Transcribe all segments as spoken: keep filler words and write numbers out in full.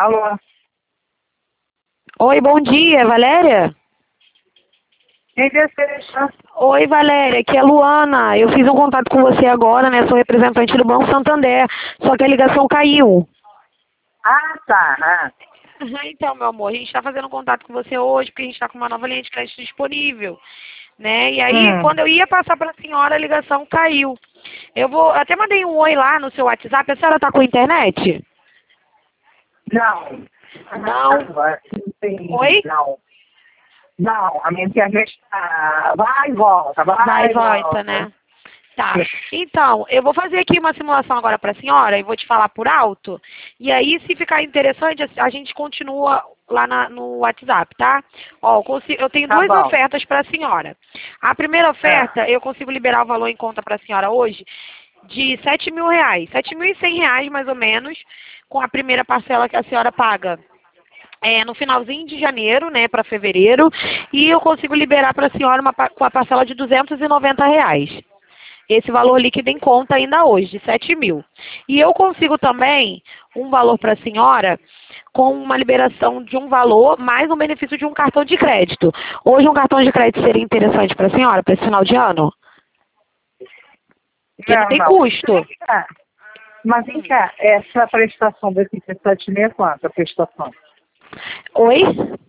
Alô? Oi, bom dia, Valéria? Quem deseja? Oi, Valéria, aqui é a Luana. Eu fiz um contato com você agora, né? Sou representante do Banco Santander, só que a ligação caiu. Ah, tá. Ah. Aham, Então, meu amor, a gente está fazendo um contato com você hoje porque a gente está com uma nova linha de crédito disponível, né? E aí, Hum. quando eu ia passar para a senhora, a ligação caiu. Eu vou, até mandei um oi lá no seu WhatsApp. A senhora está com internet? Não. Não. Agora, não tem- Oi? Não. Não, a minha internet tá... vai e volta, vai, Vai e e volta, volta. né? Tá. Então, eu vou fazer aqui uma simulação agora para a senhora e vou te falar por alto. E aí, se ficar interessante, a gente continua lá na- no WhatsApp, tá? Ó, eu, consigo- eu tenho Tá duas bom. ofertas para a senhora. A primeira oferta, eu consigo liberar o valor em conta para a senhora hoje de sete mil reais. Sete mil e cem reais, mais ou menos, com a primeira parcela que a senhora paga. É, no finalzinho de janeiro, né, para fevereiro, e eu consigo liberar para a senhora uma, pa- com a parcela de duzentos e noventa reais. Esse valor líquido em conta ainda hoje, de sete mil. E eu consigo também um valor para a senhora com uma liberação de um valor mais um benefício de um cartão de crédito. Hoje um cartão de crédito seria interessante para a senhora, para esse final de ano? Porque não Não, tem não. custo. Vem cá. Mas vem cá, essa prestação desse sete mil é quanto, a prestação? Oi?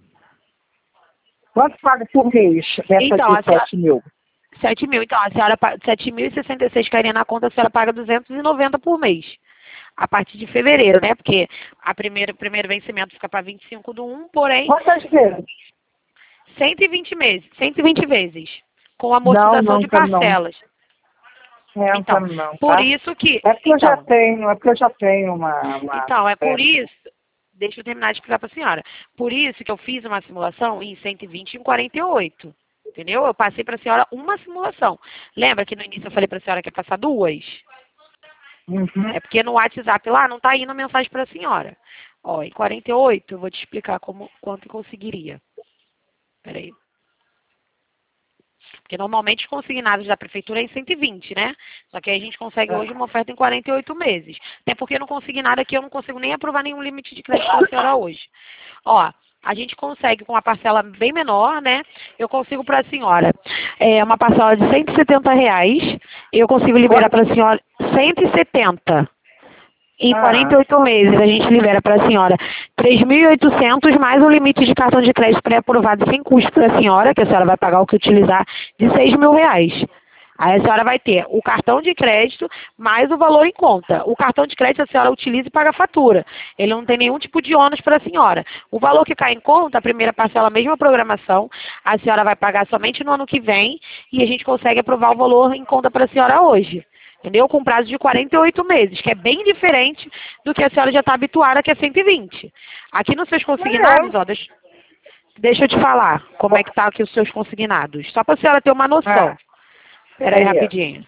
Quanto paga por mês dessa Então, a de senhora... sete mil? sete mil. Então, a senhora... pa- sete mil e sessenta e seis cairia na conta, a senhora paga duzentos e noventa por mês. A partir de fevereiro, né? Porque a primeira, o primeiro vencimento fica para vinte e cinco do um, porém, Quantas vezes? cento e vinte meses, cento e vinte vezes, com Não, amortização não, de tá não. parcelas. É, Então, não, não, por tá? isso que, É porque eu já então, tenho, é porque eu já tenho uma... uma então, é por é, isso, deixa eu terminar de explicar para a senhora, por isso que eu fiz uma simulação em cento e vinte e em quarenta e oito, entendeu? Eu passei para a senhora uma simulação. Lembra que no início eu falei para a senhora que ia passar duas? uhum. É porque no WhatsApp lá não está indo a mensagem para a senhora. Ó, em quarenta e oito eu vou te explicar como, quanto conseguiria. Peraí. Porque normalmente os consignados da prefeitura é em cento e vinte, né? Só que aí a gente consegue hoje uma oferta em quarenta e oito meses. Até porque no consignado aqui eu não consigo nem aprovar nenhum limite de crédito para a senhora hoje. Ó, a gente consegue com uma parcela bem menor, né? Eu consigo para a senhora é, uma parcela de cento e setenta reais. Eu consigo liberar para a Quanto? senhora cento e setenta. Em quarenta Ah, e oito meses, a gente libera para a senhora três mil e oitocentos mais um limite de cartão de crédito pré-aprovado sem custo para a senhora, que a senhora vai pagar o que utilizar, de seis mil reais. Aí a senhora vai ter o cartão de crédito mais o valor em conta. O cartão de crédito a senhora utiliza e paga a fatura. Ele não tem nenhum tipo de ônus para a senhora. O valor que cai em conta, a primeira parcela, a mesma programação, a senhora vai pagar somente no ano que vem e a gente consegue aprovar o valor em conta para a senhora hoje. Entendeu? Com prazo de quarenta e oito meses, que é bem diferente do que a senhora já está habituada, que é cento e vinte. Aqui nos seus consignados, ó, deixa, deixa eu te falar como é que tá aqui os seus consignados. Só para a senhora ter uma noção. ah, Espera aí é rapidinho.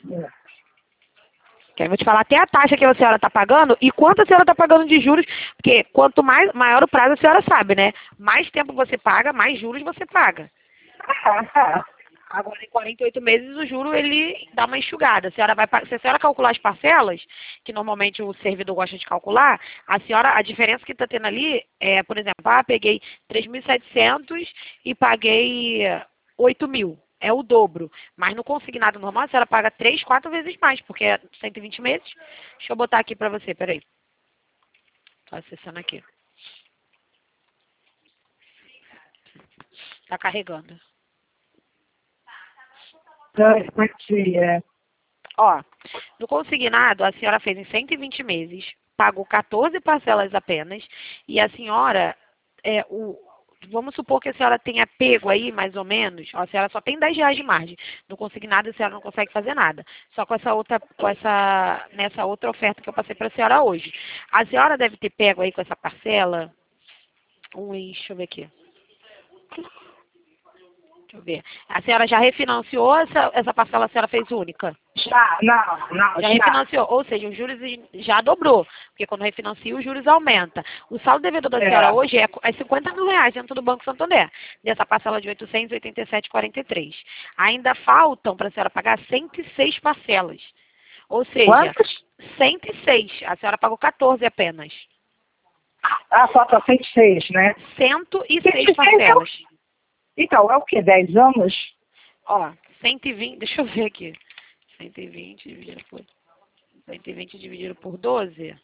Que aí eu vou te falar até a taxa que a senhora está pagando e quanto a senhora está pagando de juros, porque quanto mais, maior o prazo, a senhora sabe, né? Mais tempo você paga, mais juros você paga. ah, ah. Agora, em quarenta e oito meses, o juro, ele dá uma enxugada. A senhora vai, pa- se a senhora calcular as parcelas, que normalmente o servidor gosta de calcular, a senhora, a diferença que está tendo ali é, por exemplo, ah, peguei três mil e setecentos e paguei oito mil. É o dobro. Mas no consignado normal, a senhora paga três, quatro vezes mais, porque é cento e vinte meses. Deixa eu botar aqui para você, peraí. Estou acessando aqui. Está carregando. Não, entendi, é. Ó, no consignado, a senhora fez em cento e vinte meses, pagou quatorze parcelas apenas, e a senhora, é, o, vamos supor que a senhora tenha pego aí, mais ou menos, ó, a senhora só tem dez reais de margem. No consignado, a senhora não consegue fazer nada. Só com essa outra, com essa, nessa outra oferta que eu passei para a senhora hoje. A senhora deve ter pego aí com essa parcela, uns, deixa eu ver aqui. Deixa eu ver. A senhora já refinanciou essa, essa parcela, a senhora fez única? Já, não, não, Já já. refinanciou, ou seja, os juros já dobrou, porque quando refinancia os juros aumenta. O saldo devedor da senhora É. hoje é, é cinquenta mil reais dentro do Banco Santander, dessa parcela de oitocentos e oitenta e sete reais e quarenta e três centavos. Ainda faltam para a senhora pagar cento e seis parcelas, ou seja, Quantos? cento e seis, a senhora pagou quatorze apenas. Ah, falta cento e seis, né? cento e cento seis e seis parcelas. é o- Então, é o quê? dez anos? Ó, cento e vinte, deixa eu ver aqui. cento e vinte dividido por, cento e vinte dividido por doze.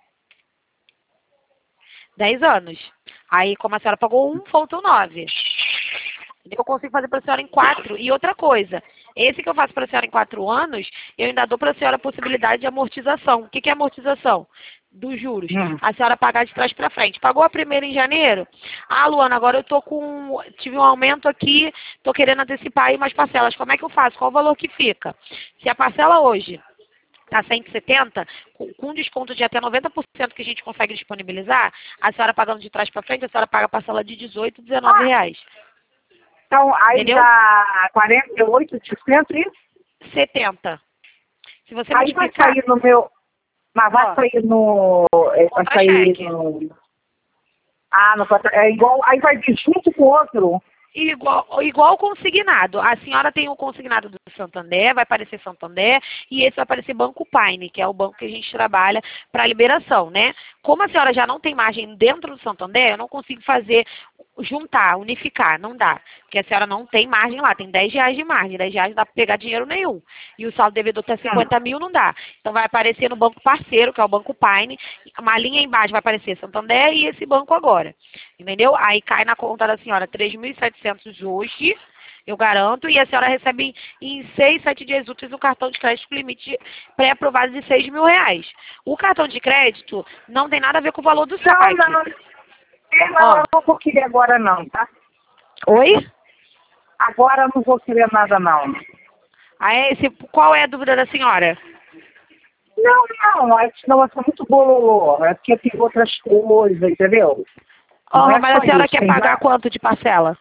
dez anos. Aí, como a senhora pagou um, faltam nove. Eu consigo fazer para a senhora em quatro. E outra coisa, esse que eu faço para a senhora em quatro anos, eu ainda dou para a senhora a possibilidade de amortização. O que, que é amortização? Dos juros. Hum. A senhora pagar de trás para frente. Pagou a primeira em janeiro? Ah, Luana, agora eu tô com. Tive um aumento aqui, tô querendo antecipar aí umas parcelas. Como é que eu faço? Qual o valor que fica? Se a parcela hoje está cento e setenta, com, com desconto de até noventa por cento que a gente consegue disponibilizar, a senhora pagando de trás para frente, a senhora paga a parcela de dezoito, dezenove Ah, reais. então, aí Entendeu? dá quarenta e oito por cento isso? setenta. Se você Aí vai multiplicar... sair no meu... Mas vai Ó, sair no... é, Vai sair contra-cheque. no... Ah, no contra... É igual... Aí vai vir junto com o outro. Igual, igual o consignado. A senhora tem o consignado do Santander, vai aparecer Santander, e esse vai aparecer Banco Paine, que é o banco que a gente trabalha para liberação, né? Como a senhora já não tem margem dentro do Santander, eu não consigo fazer, juntar, unificar, não dá. Porque a senhora não tem margem lá, tem dez reais de margem, dez reais não dá para pegar dinheiro nenhum. E o saldo devedor está cinquenta mil, não dá. Então vai aparecer no banco parceiro, que é o Banco Paine, uma linha embaixo vai aparecer Santander e esse banco agora. Entendeu? Aí cai na conta da senhora três mil e setecentos hoje, eu garanto, e a senhora recebe em seis, sete dias úteis um cartão de crédito com limite pré-aprovado de seis mil reais. O cartão de crédito não tem nada a ver com o valor do Não, saque. não. É, não, Ó. eu não vou querer agora não, tá? Oi? Agora eu não vou querer nada não. Aí, esse, qual é a dúvida da senhora? Não, não, é que senão vai ser muito bololô. É porque tem outras coisas, entendeu? Não Oh, é mas só a senhora isso, quer tem pagar várias- quanto de parcela?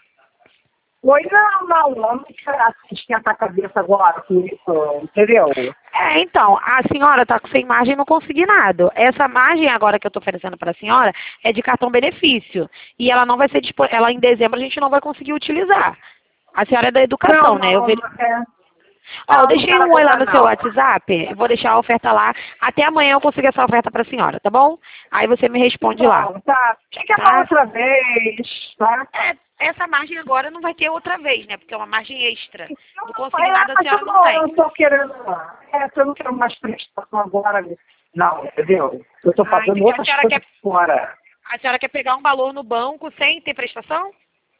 Oi, não, não, não, não quero assim, esquentar a cabeça agora com isso, entendeu? É, então, a senhora está sem margem no consignado. Essa margem agora que eu estou oferecendo para a senhora é de cartão benefício. E ela não vai ser disponível, ela em dezembro a gente não vai conseguir utilizar. A senhora é da educação, Não, né? Eu não, ver... é. Ó, eu Não, não deixei quero um oi lá agora no seu não. WhatsApp, eu vou deixar a oferta lá. Até amanhã eu consigo essa oferta para a senhora, tá bom? Aí você me responde lá, Não, tá. Fica tá? pra outra vez, tá? É, essa margem agora não vai ter outra vez, né? Porque é uma margem extra. Do Não, consignado é, a mas eu senhora não não, eu tem. não tô querendo, é, eu não quero mais prestação agora. Não, entendeu? Eu tô Ah, fazendo entendi. A outras senhora coisas quer, fora. a senhora quer pegar um valor no banco sem ter prestação?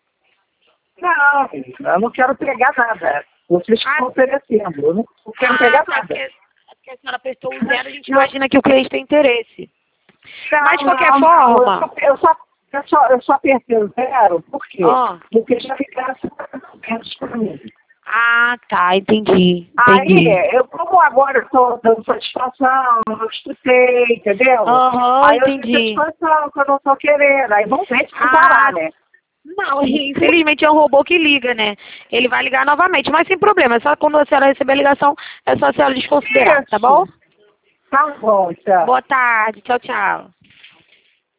Não, eu não quero pegar nada. Vocês Ah, estão oferecendo. Eu não não quero ah, pegar tá. Porque, nada. porque a senhora prestou o zero, a gente Não, imagina que o cliente tem interesse. não, Mas de qualquer não, não, eu forma... só, eu só, eu só, eu só apertei o zero, por quê? Ó. Porque já ficaram menos para mim. Ah, tá. Entendi. Aí, Entendi. eu, como agora eu estou dando satisfação, eu estudei, entendeu? Aham, Aí eu dei entendi. satisfação que eu não estou querendo. Aí vamos ver se Ah, parar, né? não, infelizmente é um robô que liga, né? Ele vai ligar novamente, mas sem problema. É só quando a senhora receber a ligação, é só a senhora desconsiderar, tá bom? Isso. Tá bom, tchau. Boa tarde. Tchau, tchau.